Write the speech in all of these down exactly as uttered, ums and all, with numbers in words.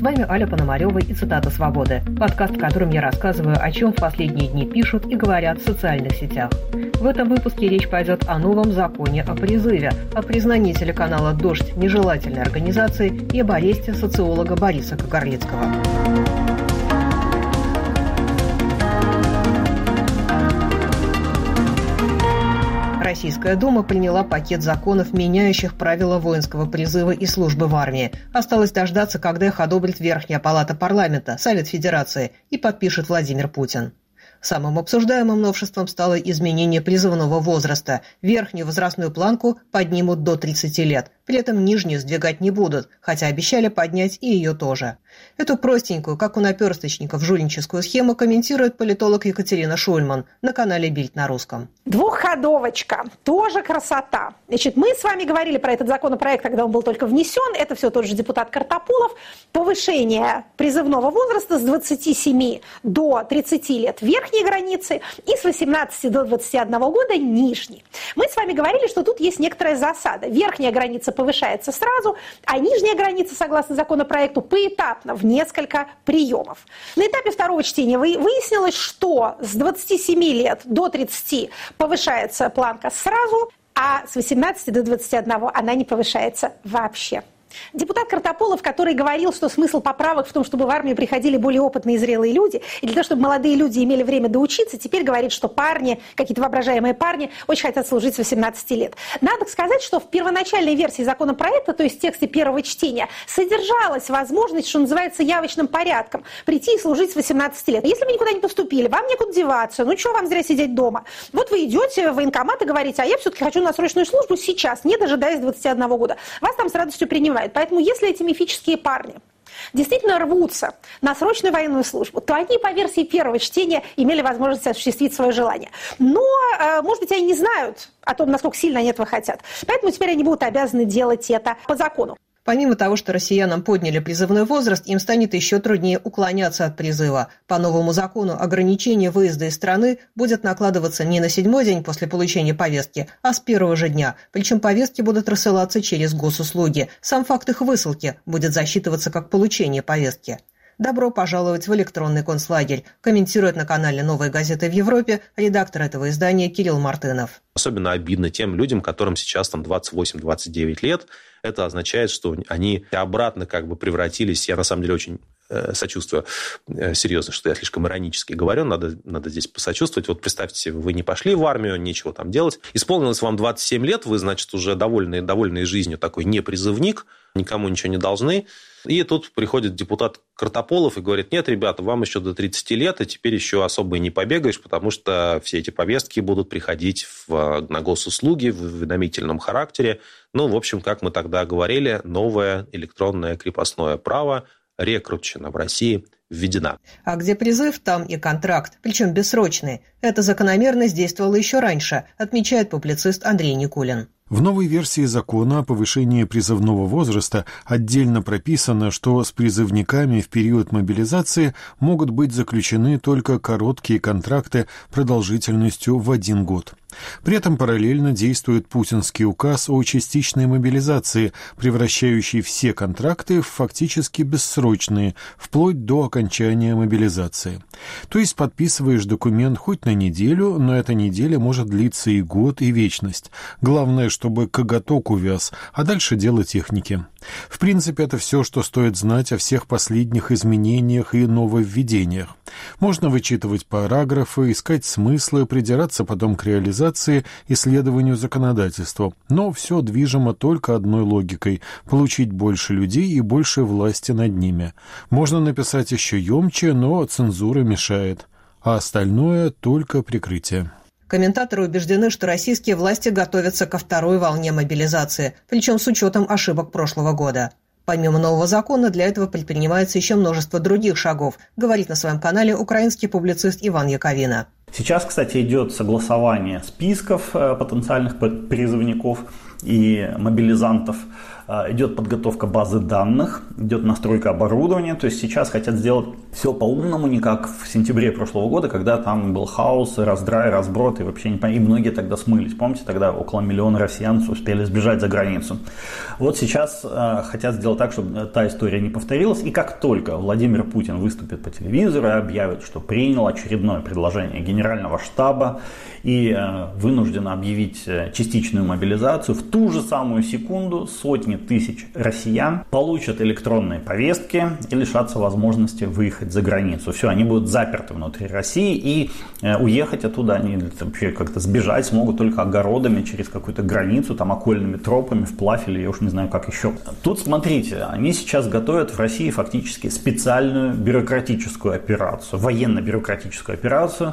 вами Аля Пономарева и «Цитата свободы», подкаст, в котором я рассказываю, о чем в последние дни пишут и говорят в социальных сетях. В этом выпуске речь пойдет о новом законе о призыве, о признании телеканала «Дождь» нежелательной организацией и об аресте социолога Бориса Кагарлицкого. Российская Дума приняла пакет законов, меняющих правила воинского призыва и службы в армии. Осталось дождаться, когда их одобрит Верхняя палата парламента, Совет Федерации, и подпишет Владимир Путин. Самым обсуждаемым новшеством стало изменение призывного возраста. Верхнюю возрастную планку поднимут до тридцати лет. При этом нижнюю сдвигать не будут, хотя обещали поднять и ее тоже. Эту простенькую, как у наперсточников, жульническую схему комментирует политолог Екатерина Шульман на канале «Бильд» на русском. Двухходовочка. Тоже красота. Значит, мы с вами говорили про этот законопроект, когда он был только внесен. Это все тот же депутат Картополов. Повышение призывного возраста с двадцати семи до тридцати лет верхней границы и с восемнадцати до двадцати одного года нижней. Мы с вами говорили, что тут есть некоторая засада. Верхняя граница повышается сразу, а нижняя граница, согласно законопроекту, поэтапно в несколько приемов. На этапе второго чтения выяснилось, что с двадцати семи лет до тридцати повышается планка сразу, а с восемнадцати до двадцати одного она не повышается вообще. Депутат Картополов, который говорил, что смысл поправок в том, чтобы в армию приходили более опытные и зрелые люди, и для того, чтобы молодые люди имели время доучиться, теперь говорит, что парни, какие-то воображаемые парни, очень хотят служить с восемнадцати лет. Надо сказать, что в первоначальной версии законопроекта, то есть в тексте первого чтения, содержалась возможность, что называется, явочным порядком, прийти и служить с восемнадцати лет. Если вы никуда не поступили, вам некуда деваться, ну что вам зря сидеть дома? Вот вы идете в военкомат и говорите, а я все-таки хочу на срочную службу сейчас, не дожидаясь двадцати одного года. Вас там с радостью принимают. Поэтому если эти мифические парни действительно рвутся на срочную военную службу, то они по версии первого чтения имели возможность осуществить свое желание. Но, может быть, они не знают о том, насколько сильно они этого хотят. Поэтому теперь они будут обязаны делать это по закону. Помимо того, что россиянам подняли призывной возраст, им станет еще труднее уклоняться от призыва. По новому закону ограничение выезда из страны будет накладываться не на седьмой день после получения повестки, а с первого же дня. Причем повестки будут рассылаться через госуслуги. Сам факт их высылки будет засчитываться как получение повестки. Добро пожаловать в электронный концлагерь, комментирует на канале «Новой газеты в Европе» редактор этого издания Кирилл Мартынов. Особенно обидно тем людям, которым сейчас там двадцать восемь - двадцать девять лет. Это означает, что они обратно как бы превратились, я на самом деле очень э, сочувствую, э, серьезно, что я слишком иронически говорю, надо, надо здесь посочувствовать. Вот представьте себе, вы не пошли в армию, нечего там делать. Исполнилось вам двадцать семь лет, вы, значит, уже довольны, довольны жизнью, такой непризывник, никому ничего не должны. И тут приходит депутат Картополов и говорит, нет, ребята, вам еще до тридцати лет, и теперь еще особо и не побегаешь, потому что все эти повестки будут приходить в, на госуслуги в уведомительном характере. Ну, в общем, как мы тогда говорили, новое электронное крепостное право, рекрутчина в России введена. А где призыв, там и контракт, причем бессрочный. Эта закономерность действовала еще раньше, отмечает публицист Андрей Никулин. В новой версии закона о повышении призывного возраста отдельно прописано, что с призывниками в период мобилизации могут быть заключены только короткие контракты продолжительностью в один год. При этом параллельно действует путинский указ о частичной мобилизации, превращающий все контракты в фактически бессрочные, вплоть до окончания мобилизации. То есть подписываешь документ хоть на неделю, но эта неделя может длиться и год, и вечность. Главное, чтобы коготок увяз, а дальше дело техники. В принципе, это все, что стоит знать о всех последних изменениях и нововведениях. Можно вычитывать параграфы, искать смыслы, придираться потом к реализации и следованию законодательству. Но все движимо только одной логикой – получить больше людей и больше власти над ними. Можно написать еще емче, но цензура мешает. А остальное – только прикрытие. Комментаторы убеждены, что российские власти готовятся ко второй волне мобилизации, причем с учетом ошибок прошлого года. Помимо нового закона, для этого предпринимается еще множество других шагов, говорит на своем канале украинский публицист Иван Яковина. Сейчас, кстати, идет согласование списков потенциальных призывников и мобилизантов. Идет подготовка базы данных, идет настройка оборудования. То есть сейчас хотят сделать все по-умному, не как в сентябре прошлого года, когда там был хаос, раздрай, разброд, и вообще не понятно. И многие тогда смылись. Помните, тогда около миллиона россиян успели сбежать за границу. Вот сейчас э, хотят сделать так, чтобы та история не повторилась. И как только Владимир Путин выступит по телевизору и объявит, что принял очередное предложение Генерального штаба и э, вынужден объявить частичную мобилизацию, в ту же самую секунду сотни тысяч россиян получат электронные повестки и лишатся возможности выехать за границу. Все, они будут заперты внутри России, и э, уехать оттуда они вообще как-то сбежать смогут только огородами через какую-то границу, там окольными тропами, вплавь или я уж не знаю как еще. Тут смотрите, они сейчас готовят в России фактически специальную бюрократическую операцию, военно-бюрократическую операцию,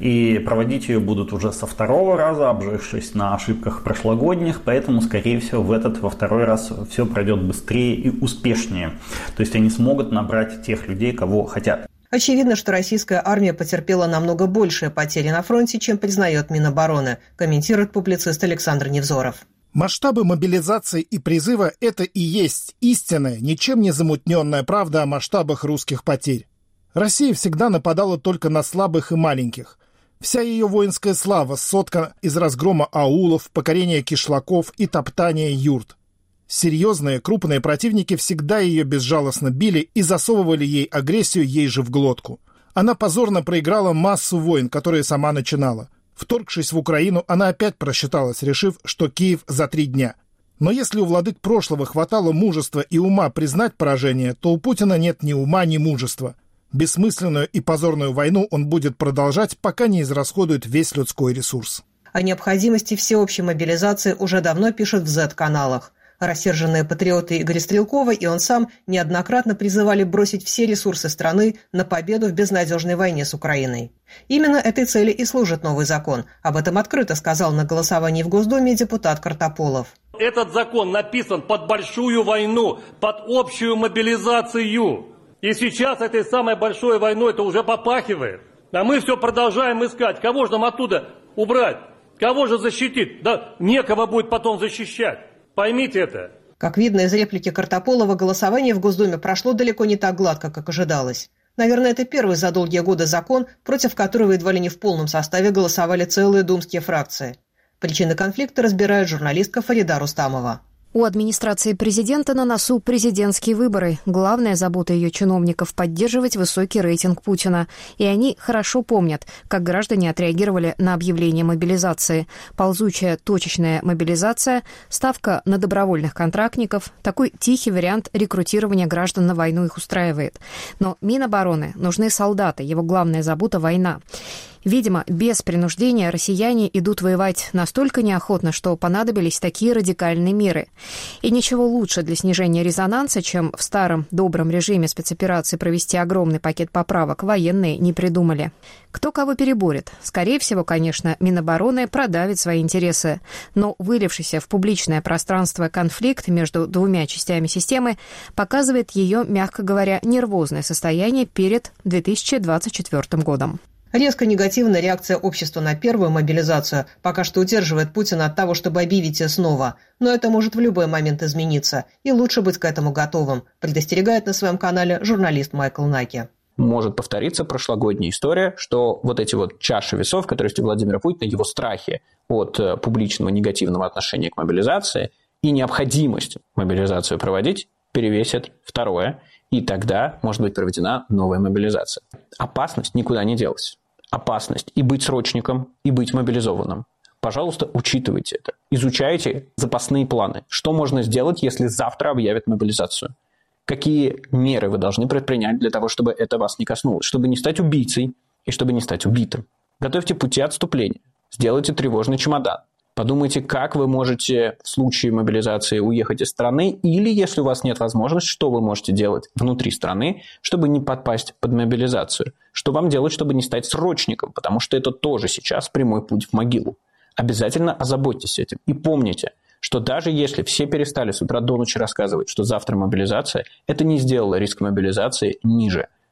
и проводить ее будут уже со второго раза, обжившись на ошибках прошлогодних, поэтому, скорее всего, в этот, во второй раз все пройдет быстрее и успешнее. То есть они смогут набрать тех людей, кого хотят. Очевидно, что российская армия потерпела намного большие потери на фронте, чем признает Минобороны, комментирует публицист Александр Невзоров. Масштабы мобилизации и призыва – это и есть истинная, ничем не замутненная правда о масштабах русских потерь. Россия всегда нападала только на слабых и маленьких. Вся ее воинская слава соткана из разгрома аулов, покорения кишлаков и топтания юрт. Серьезные, крупные противники всегда ее безжалостно били и засовывали ей агрессию ей же в глотку. Она позорно проиграла массу войн, которые сама начинала. Вторгшись в Украину, она опять просчиталась, решив, что Киев за три дня. Но если у владык прошлого хватало мужества и ума признать поражение, то у Путина нет ни ума, ни мужества. Бессмысленную и позорную войну он будет продолжать, пока не израсходует весь людской ресурс. О необходимости всеобщей мобилизации уже давно пишут в зет-каналах. Рассерженные патриоты Игоря Стрелкова и он сам неоднократно призывали бросить все ресурсы страны на победу в безнадежной войне с Украиной. Именно этой цели и служит новый закон. Об этом открыто сказал на голосовании в Госдуме депутат Картополов. Этот закон написан под большую войну, под общую мобилизацию. И сейчас этой самой большой войной это уже попахивает. А мы все продолжаем искать. Кого же нам оттуда убрать? Кого же защитить? Да некого будет потом защищать. Поймите это. Как видно из реплики Картополова, голосование в Госдуме прошло далеко не так гладко, как ожидалось. Наверное, это первый за долгие годы закон, против которого едва ли не в полном составе голосовали целые думские фракции. Причины конфликта разбирает журналистка Фарида Рустамова. У администрации президента на носу президентские выборы. Главная забота ее чиновников – поддерживать высокий рейтинг Путина. И они хорошо помнят, как граждане отреагировали на объявление мобилизации. Ползучая точечная мобилизация, ставка на добровольных контрактников – такой тихий вариант рекрутирования граждан на войну их устраивает. Но Минобороны нужны солдаты, его главная забота – война. Видимо, без принуждения россияне идут воевать настолько неохотно, что понадобились такие радикальные меры. И ничего лучше для снижения резонанса, чем в старом добром режиме спецоперации провести огромный пакет поправок, военные не придумали. Кто кого переборет? Скорее всего, конечно, Минобороны продавит свои интересы. Но вылившийся в публичное пространство конфликт между двумя частями системы показывает ее, мягко говоря, нервозное состояние перед две тысячи двадцать четвёртым годом. Резко негативная реакция общества на первую мобилизацию пока что удерживает Путина от того, чтобы объявить ее снова. Но это может в любой момент измениться, и лучше быть к этому готовым, предостерегает на своем канале журналист Майкл Наки. Может повториться прошлогодняя история, что вот эти вот чаши весов, которые есть у Владимира Путина, его страхи от публичного негативного отношения к мобилизации и необходимость мобилизацию проводить, перевесят второе, и тогда может быть проведена новая мобилизация. Опасность никуда не делась. Опасность и быть срочником, и быть мобилизованным. Пожалуйста, учитывайте это. Изучайте запасные планы. Что можно сделать, если завтра объявят мобилизацию? Какие меры вы должны предпринять для того, чтобы это вас не коснулось? Чтобы не стать убийцей и чтобы не стать убитым. Готовьте пути отступления. Сделайте тревожный чемодан. Подумайте, как вы можете в случае мобилизации уехать из страны, или, если у вас нет возможности, что вы можете делать внутри страны, чтобы не подпасть под мобилизацию. Что вам делать, чтобы не стать срочником, потому что это тоже сейчас прямой путь в могилу. Обязательно озаботьтесь этим. И помните, что даже если все перестали с утра до ночи рассказывать, что завтра мобилизация, это не сделало риск мобилизации ниже.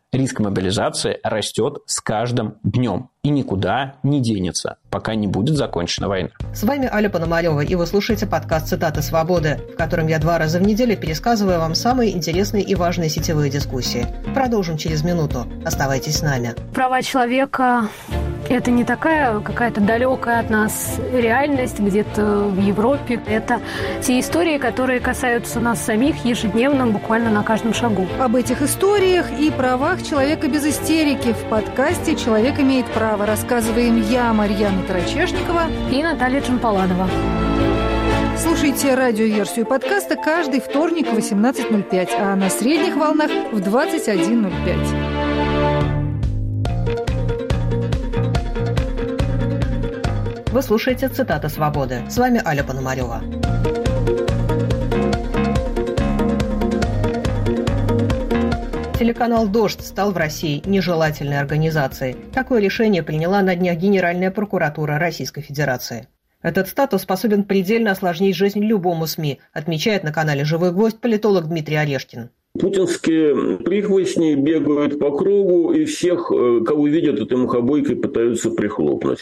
риск мобилизации растет с каждым днем и никуда не денется, пока не будет закончена война. С вами Аля Пономарева, и вы слушаете подкаст «Цитаты свободы», в котором я два раза в неделю пересказываю вам самые интересные и важные сетевые дискуссии. Продолжим через минуту. Оставайтесь с нами. Права человека – это не такая какая-то далекая от нас реальность где-то в Европе. Это те истории, которые касаются нас самих ежедневно, буквально на каждом шагу. Об этих историях и правах человека без истерики в подкасте «Человек имеет право» рассказываем я, Марьяна Тарачешникова и Наталья Джампаладова. Слушайте радиоверсию подкаста каждый вторник в восемнадцать ноль пять, а на средних волнах в двадцать один ноль пять. Вы слушаете «Цитаты свободы». С вами Аля Пономарева. Телеканал «Дождь» стал в России нежелательной организацией. Такое решение приняла на днях Генеральная прокуратура Российской Федерации. Этот статус способен предельно осложнить жизнь любому СМИ, отмечает на канале «Живой гвоздь» политолог Дмитрий Орешкин. Путинские прихвостни бегают по кругу и всех, кого видят, этой мухобойкой пытаются прихлопнуть.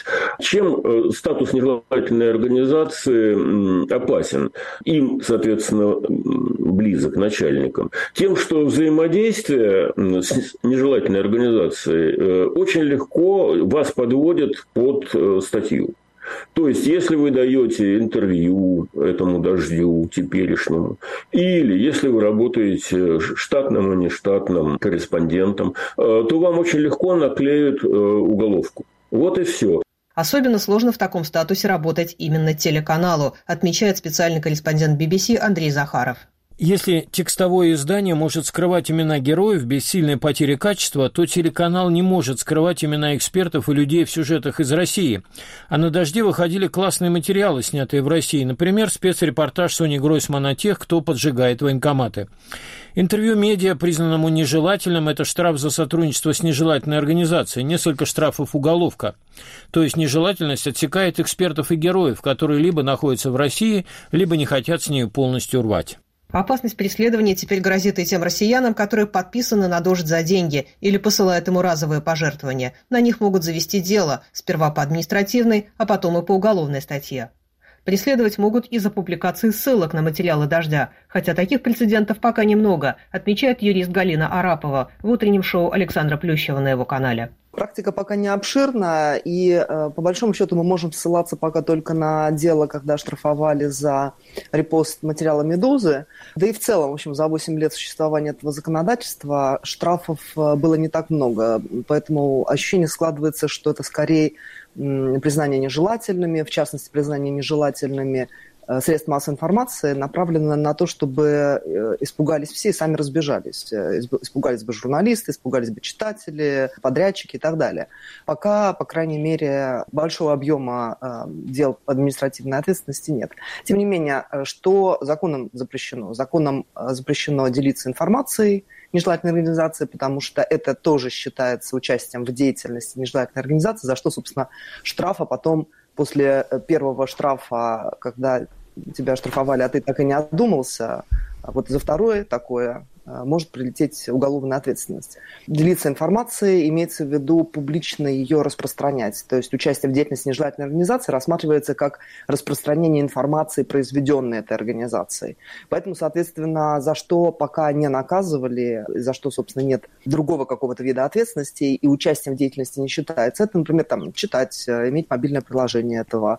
Чем статус нежелательной организации опасен? Им, соответственно, близок начальникам. Тем, что взаимодействие с нежелательной организацией очень легко вас подводит под статью. То есть, если вы даете интервью этому «Дождю» теперешнему, или если вы работаете штатным и нештатным корреспондентом, то вам очень легко наклеят уголовку. Вот и все. Особенно сложно в таком статусе работать именно телеканалу, отмечает специальный корреспондент би би си Андрей Захаров. Если текстовое издание может скрывать имена героев без сильной потери качества, то телеканал не может скрывать имена экспертов и людей в сюжетах из России. А на «Дожде» выходили классные материалы, снятые в России. Например, спецрепортаж Сони Гройсман о тех, кто поджигает военкоматы. Интервью медиа, признанному нежелательным, это штраф за сотрудничество с нежелательной организацией, несколько штрафов уголовка. То есть нежелательность отсекает экспертов и героев, которые либо находятся в России, либо не хотят с ней полностью рвать. Опасность преследования теперь грозит и тем россиянам, которые подписаны на «Дождь» за деньги или посылают ему разовые пожертвования. На них могут завести дело, сперва по административной, а потом и по уголовной статье. Преследовать могут и за публикации ссылок на материалы «Дождя», хотя таких прецедентов пока немного, отмечает юрист Галина Арапова в утреннем шоу Александра Плющева на его канале. Практика пока не обширна, и э, по большому счету мы можем ссылаться пока только на дело, когда штрафовали за репост материала «Медузы». Да и в целом, в общем, за восемь лет существования этого законодательства штрафов было не так много, поэтому ощущение складывается, что это скорее м, признание нежелательными, в частности, признание нежелательными средств массовой информации направлено на то, чтобы испугались все и сами разбежались. Испугались бы журналисты, испугались бы читатели, подрядчики и так далее. Пока, по крайней мере, большого объема дел административной ответственности нет. Тем не менее, что законом запрещено? Законом запрещено делиться информацией нежелательной организации, потому что это тоже считается участием в деятельности нежелательной организации, за что, собственно, штраф, а потом после первого штрафа, когда тебя штрафовали, а ты так и не отдумался, вот за второе такое может прилететь уголовная ответственность. Делиться информацией имеется в виду публично ее распространять. То есть участие в деятельности нежелательной организации рассматривается как распространение информации, произведенной этой организацией. Поэтому, соответственно, за что пока не наказывали, за что, собственно, нет другого какого-то вида ответственности и участием в деятельности не считается, это, например, там, читать, иметь мобильное приложение этого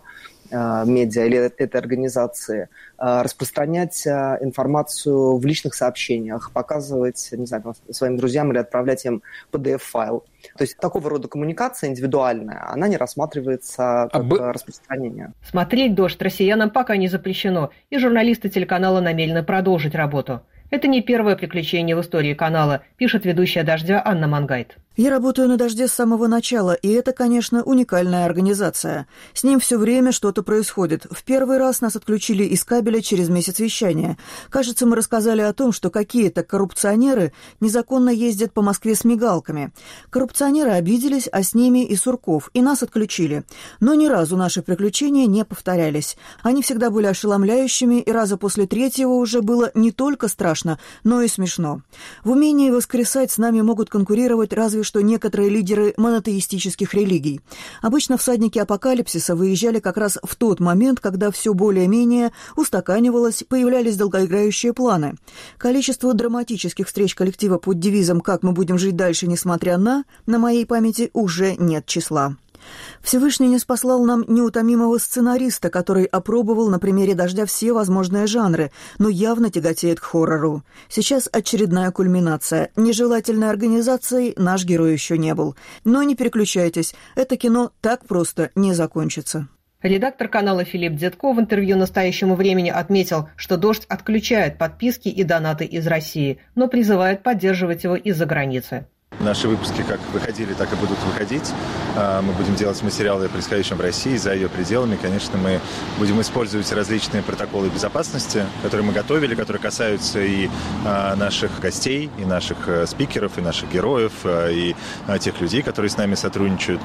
медиа или этой организации, распространять информацию в личных сообщениях, показывать, не знаю, своим друзьям или отправлять им пи ди эф-файл. То есть такого рода коммуникация индивидуальная, она не рассматривается как а распространение. Смотреть «Дождь» россиянам пока не запрещено, и журналисты телеканала намерены продолжить работу. Это не первое приключение в истории канала, пишет ведущая «Дождя» Анна Мангайт. Я работаю на «Дожде» с самого начала, и это, конечно, уникальная организация. С ним все время что-то происходит. В первый раз нас отключили из кабеля через месяц вещания. Кажется, мы рассказали о том, что какие-то коррупционеры незаконно ездят по Москве с мигалками. Коррупционеры обиделись, а с ними и Сурков, и нас отключили. Но ни разу наши приключения не повторялись. Они всегда были ошеломляющими, и раза после третьего уже было не только страшно, но и смешно. В умении воскресать с нами могут конкурировать разве что некоторые лидеры монотеистических религий. Обычно всадники апокалипсиса выезжали как раз в тот момент, когда все более-менее устаканивалось, появлялись долгоиграющие планы. Количество драматических встреч коллектива под девизом «Как мы будем жить дальше, несмотря на» на моей памяти уже нет числа. Всевышний не спаслал нам неутомимого сценариста, который опробовал на примере «Дождя» все возможные жанры, но явно тяготеет к хоррору. Сейчас очередная кульминация. Нежелательной организацией наш герой еще не был. Но не переключайтесь, это кино так просто не закончится. Редактор канала Филипп Дзятко в интервью «Настоящему времени» отметил, что «Дождь» отключает подписки и донаты из России, но призывает поддерживать его из-за границы. Наши выпуски как выходили, так и будут выходить. Мы будем делать материалы о происходящем в России, за ее пределами. Конечно, мы будем использовать различные протоколы безопасности, которые мы готовили, которые касаются и наших гостей, и наших спикеров, и наших героев, и тех людей, которые с нами сотрудничают.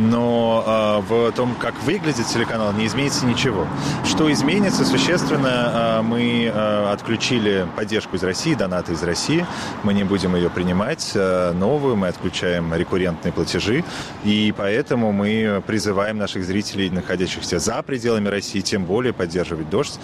Но в том, как выглядит телеканал, не изменится ничего. Что изменится существенно, мы отключили поддержку из России, донаты из России. Мы не будем ее принимать, но мы отключаем рекуррентные платежи, и поэтому мы призываем наших зрителей, находящихся за пределами России, тем более поддерживать «Дождь».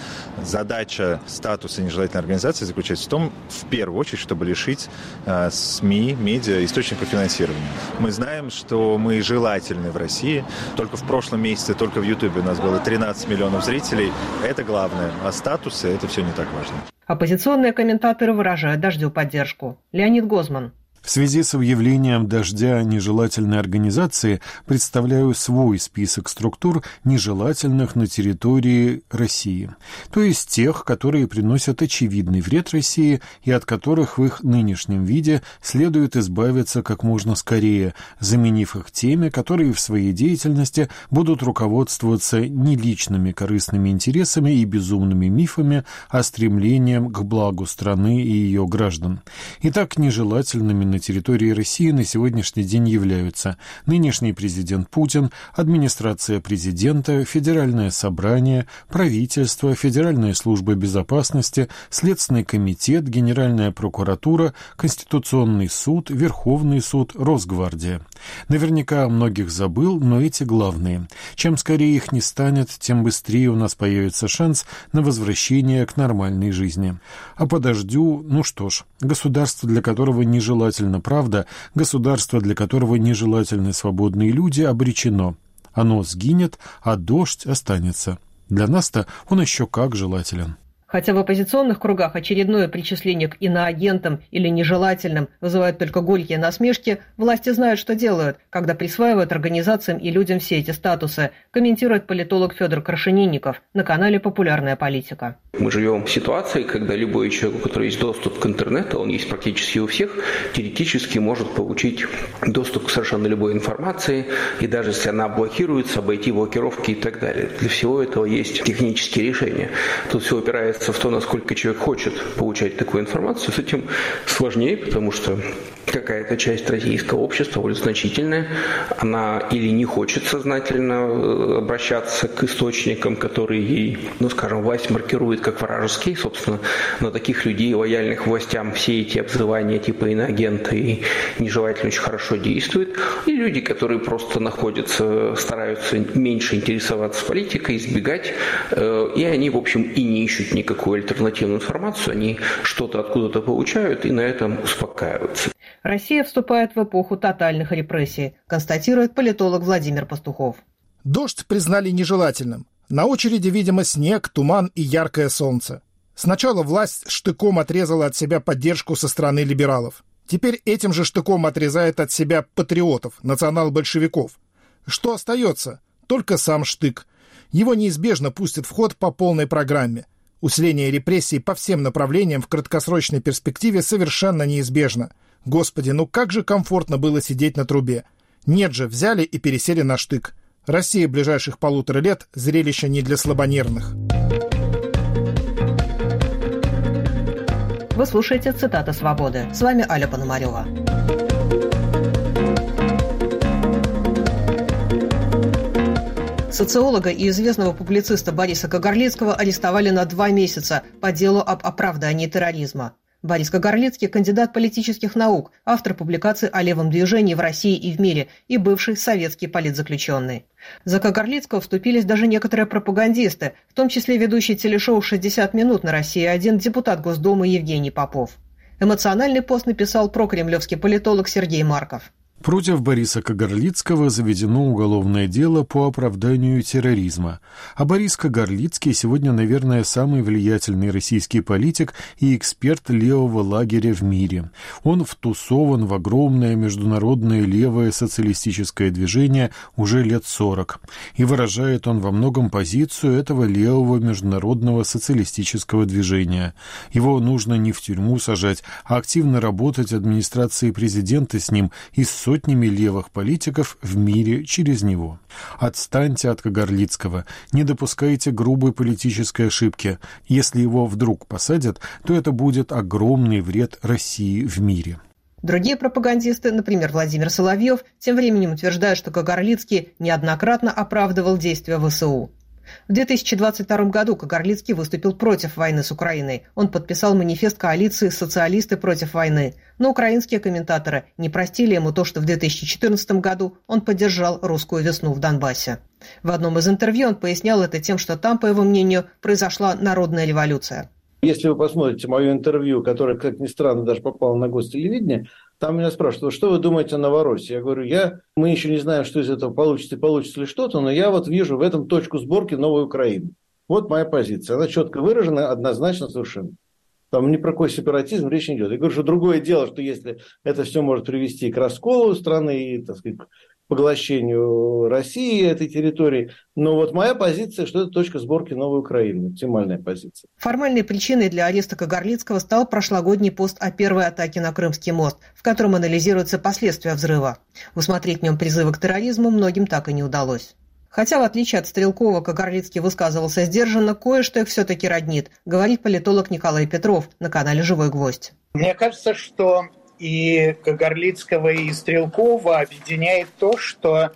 Задача статуса нежелательной организации заключается в том, в первую очередь, чтобы лишить э, СМИ, медиа, источников финансирования. Мы знаем, что мы желательны в России. Только в прошлом месяце, только в Ютубе у нас было тринадцать миллионов зрителей. Это главное. А статусы – это все не так важно. Оппозиционные комментаторы выражают «Дождю» поддержку. Леонид Гозман. В связи с объявлением «Дождя» нежелательной организации представляю свой список структур, нежелательных на территории России, то есть тех, которые приносят очевидный вред России и от которых в их нынешнем виде следует избавиться как можно скорее, заменив их теми, которые в своей деятельности будут руководствоваться не личными корыстными интересами и безумными мифами, а стремлением к благу страны и ее граждан. Итак, нежелательными на территории России на сегодняшний день являются нынешний президент Путин, администрация президента, Федеральное собрание, правительство, Федеральная служба безопасности, Следственный комитет, Генеральная прокуратура, Конституционный суд, Верховный суд, Росгвардия. Наверняка многих забыл, но эти главные. Чем скорее их не станет, тем быстрее у нас появится шанс на возвращение к нормальной жизни. А по «Дождю», ну что ж, государство, для которого нежелательно правда, государство, для которого нежелательны свободные люди, обречено. Оно сгинет, а «Дождь» останется. Для нас-то он еще как желателен. Хотя в оппозиционных кругах очередное причисление к иноагентам или нежелательным вызывает только горькие насмешки, власти знают, что делают, когда присваивают организациям и людям все эти статусы, комментирует политолог Федор Крашенинников на канале «Популярная политика». Мы живем в ситуации, когда любой человек, у которого есть доступ к интернету, он есть практически у всех, теоретически может получить доступ к совершенно любой информации, и даже если она блокируется, обойти блокировки и так далее. Для всего этого есть технические решения. Тут все опирается в то, насколько человек хочет получать такую информацию. С этим сложнее, потому что какая-то часть российского общества, более значительная, она или не хочет сознательно обращаться к источникам, которые ей, ну скажем, власть маркирует как вражеские. Собственно, на таких людей, лояльных властям, все эти обзывания типа иноагента и нежелательно очень хорошо действуют. И люди, которые просто находятся, стараются меньше интересоваться политикой, избегать, и они, в общем, и не ищут никакого какую альтернативную информацию, они что-то откуда-то получают и на этом успокаиваются. Россия вступает в эпоху тотальных репрессий, констатирует политолог Владимир Пастухов. «Дождь» признали нежелательным. На очереди, видимо, снег, туман и яркое солнце. Сначала власть штыком отрезала от себя поддержку со стороны либералов. Теперь этим же штыком отрезает от себя патриотов, национал-большевиков. Что остается? Только сам штык. Его неизбежно пустят в ход по полной программе. Усиление репрессий по всем направлениям в краткосрочной перспективе совершенно неизбежно. Господи, ну как же комфортно было сидеть на трубе. Нет же, взяли и пересели на штык. Россия ближайших полутора лет – зрелище не для слабонервных. Вы слушаете «Цитаты свободы». С вами Аля Пономарева. Социолога и известного публициста Бориса Кагарлицкого арестовали на два месяца по делу об оправдании терроризма. Борис Кагарлицкий – кандидат политических наук, автор публикаций о левом движении в России и в мире и бывший советский политзаключенный. За Кагарлицкого вступились даже некоторые пропагандисты, в том числе ведущий телешоу «шестьдесят минут» на Россия-один депутат Госдумы Евгений Попов. Эмоциональный пост написал прокремлевский политолог Сергей Марков. Против Бориса Кагарлицкого заведено уголовное дело по оправданию терроризма. А Борис Кагарлицкий сегодня, наверное, самый влиятельный российский политик и эксперт левого лагеря в мире. Он втусован в огромное международное левое социалистическое движение уже лет сорок. И выражает он во многом позицию этого левого международного социалистического движения. Его нужно не в тюрьму сажать, а активно работать администрации президента с ним и с сотнями левых политиков в мире через него. Отстаньте от Кагарлицкого, не допускайте грубой политической ошибки. Если его вдруг посадят, то это будет огромный вред России в мире. Другие пропагандисты, например, Владимир Соловьев, тем временем утверждают, что Кагарлицкий неоднократно оправдывал действия ВСУ. В две тысячи двадцать втором году Кагарлицкий выступил против войны с Украиной. Он подписал манифест коалиции «Социалисты против войны». Но украинские комментаторы не простили ему то, что в две тысячи четырнадцатом году он поддержал русскую весну в Донбассе. В одном из интервью он пояснял это тем, что там, по его мнению, произошла народная революция. Если вы посмотрите мое интервью, которое, как ни странно, даже попало на гостелевидение, там меня спрашивают, что вы думаете о Новороссии? Я говорю, я, мы еще не знаем, что из этого получится и получится ли что-то, но я вот вижу в этом точку сборки новой Украины. Вот моя позиция. Она четко выражена, однозначно совершенно. Там ни про какой сепаратизм речь не идет. Я говорю, что другое дело, что если это все может привести к расколу страны и, так сказать, поглощению России этой территории. Но вот моя позиция, что это точка сборки новой Украины, оптимальная позиция. Формальной причиной для ареста Кагарлицкого стал прошлогодний пост о первой атаке на Крымский мост, в котором анализируются последствия взрыва. Усмотреть в нем призывы к терроризму многим так и не удалось. Хотя, в отличие от Стрелкова, Кагарлицкий высказывался сдержанно, кое-что их все-таки роднит, говорит политолог Николай Петров на канале «Живой гвоздь». Мне кажется, что и Кагарлицкого, и Стрелкова объединяет то, что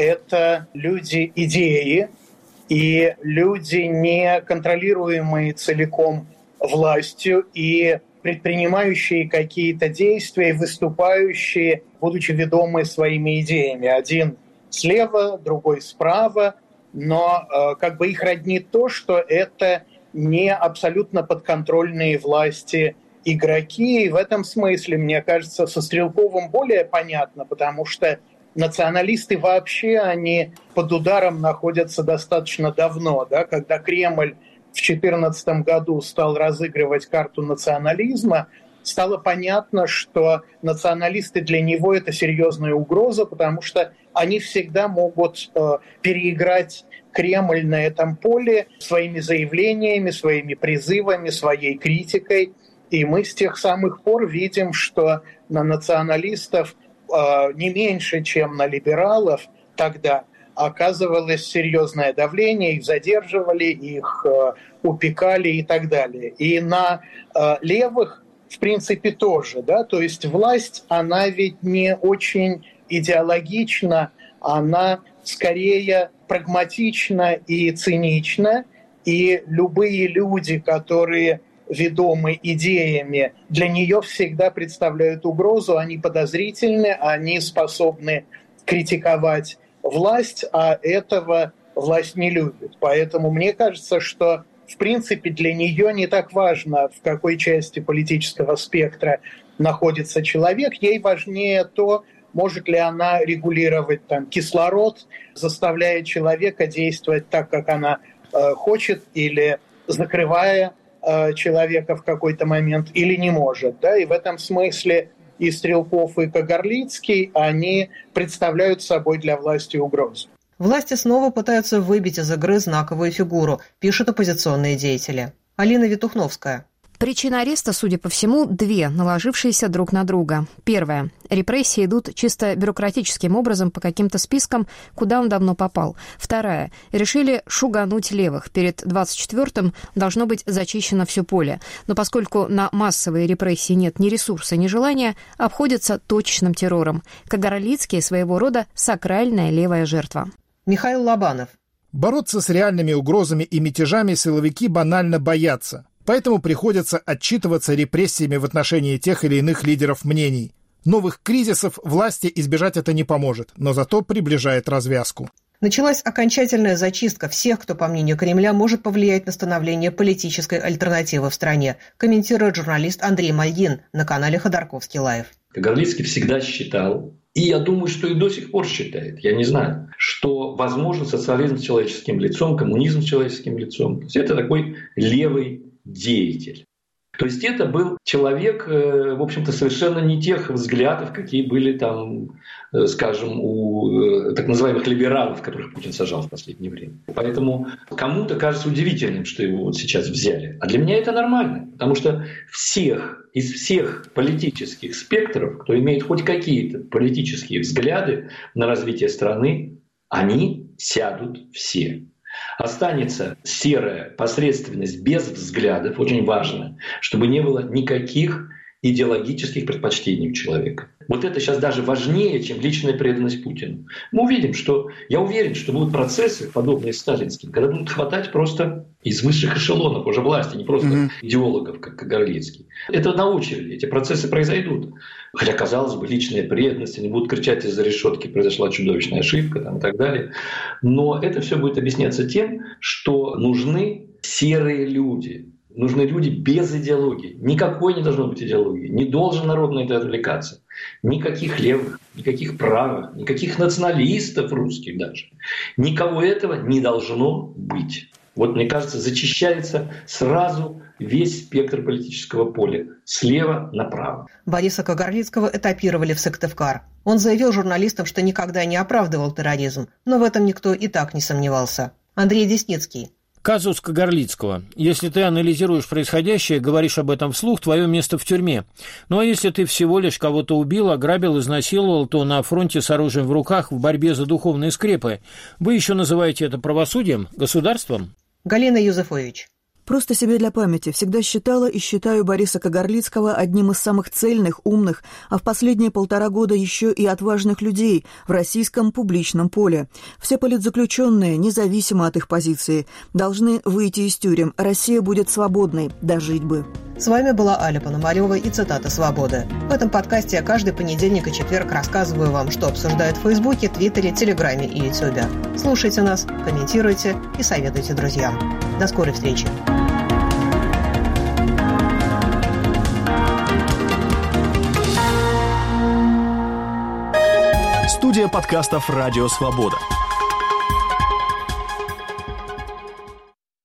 это люди идеи и люди, не контролируемые целиком властью и предпринимающие какие-то действия, выступающие, будучи ведомы своими идеями. Один слева, другой справа, но э, как бы их роднит то, что это не абсолютно подконтрольные власти игроки. И в этом смысле, мне кажется, со Стрелковым более понятно, потому что националисты вообще, они под ударом находятся достаточно давно, да, когда Кремль в две тысячи четырнадцатом году стал разыгрывать карту национализма, стало понятно, что националисты для него это серьезная угроза, потому что они всегда могут э, переиграть Кремль на этом поле своими заявлениями, своими призывами, своей критикой. И мы с тех самых пор видим, что на националистов э, не меньше, чем на либералов тогда оказывалось серьезное давление, их задерживали, их э, упекали и так далее. И на э, левых, в принципе, тоже, да, то есть власть, она ведь не очень идеологична, она скорее прагматична и цинична, и любые люди, которые ведомы идеями, для нее всегда представляют угрозу, они подозрительны, они способны критиковать власть, а этого власть не любит. Поэтому мне кажется, что в принципе для нее не так важно, в какой части политического спектра находится человек, ей важнее то, может ли она регулировать там, кислород, заставляя человека действовать так, как она э, хочет, или закрывая человека в какой-то момент или не может. Да? И в этом смысле и Стрелков, и Кагарлицкий, они представляют собой для власти угрозу. Власти снова пытаются выбить из игры знаковую фигуру, пишут оппозиционные деятели. Алина Витухновская. Причин ареста, судя по всему, две, наложившиеся друг на друга. Первое. Репрессии идут чисто бюрократическим образом по каким-то спискам, куда он давно попал. Вторая. Решили шугануть левых. Перед двадцать четвёртым должно быть зачищено все поле. Но поскольку на массовые репрессии нет ни ресурса, ни желания, обходятся точечным террором. Кагарлицкий своего рода сакральная левая жертва. Михаил Лобанов. Бороться с реальными угрозами и мятежами силовики банально боятся. Поэтому приходится отчитываться репрессиями в отношении тех или иных лидеров мнений. Новых кризисов власти избежать это не поможет, но зато приближает развязку. Началась окончательная зачистка всех, кто, по мнению Кремля, может повлиять на становление политической альтернативы в стране, комментирует журналист Андрей Мальгин на канале Ходорковский Лайв. Кагарлицкий всегда считал, и я думаю, что и до сих пор считает, я не знаю, что возможен социализм с человеческим лицом, коммунизм с человеческим лицом. То есть это такой левый деятель. То есть это был человек, в общем-то, совершенно не тех взглядов, какие были там, скажем, у так называемых либералов, которых Путин сажал в последнее время. Поэтому кому-то кажется удивительным, что его вот сейчас взяли. А для меня это нормально, потому что всех, из всех политических спектров, кто имеет хоть какие-то политические взгляды на развитие страны, они сядут все. Останется серая посредственность без взглядов, очень важно, чтобы не было никаких идеологических предпочтений у человека. Вот это сейчас даже важнее, чем личная преданность Путину. Мы увидим, что, я уверен, что будут процессы, подобные сталинским, когда будут хватать просто из высших эшелонов уже власти, не просто mm-hmm. идеологов, как Кагарлицкий. Это на очереди, эти процессы произойдут. Хотя, казалось бы, личная преданность, они будут кричать из-за решетки, произошла чудовищная ошибка там, и так далее. Но это все будет объясняться тем, что нужны серые люди. Нужны люди без идеологии. Никакой не должно быть идеологии. Не должен народ на это отвлекаться. Никаких левых, никаких правых, никаких националистов русских даже. Никого этого не должно быть. Вот, мне кажется, зачищается сразу весь спектр политического поля. Слева направо. Бориса Кагарлицкого этапировали в Сыктывкар. Он заявил журналистам, что никогда не оправдывал терроризм. Но в этом никто и так не сомневался. Андрей Десницкий. Казус Кагарлицкого. Если ты анализируешь происходящее, говоришь об этом вслух, твое место в тюрьме. Ну а если ты всего лишь кого-то убил, ограбил, изнасиловал, то на фронте с оружием в руках в борьбе за духовные скрепы. Вы еще называете это правосудием, государством? Галина Юзефович. Просто себе для памяти всегда считала и считаю Бориса Кагарлицкого одним из самых цельных, умных, а в последние полтора года еще и отважных людей в российском публичном поле. Все политзаключенные, независимо от их позиции, должны выйти из тюрем. Россия будет свободной, дожить бы. С вами была Аля Пономарева и цитата «Свободы». В этом подкасте я каждый понедельник и четверг рассказываю вам, что обсуждают в Фейсбуке, Твиттере, Телеграме и Ютубе. Слушайте нас, комментируйте и советуйте друзьям. До скорой встречи. Студия подкастов «Радио Свобода».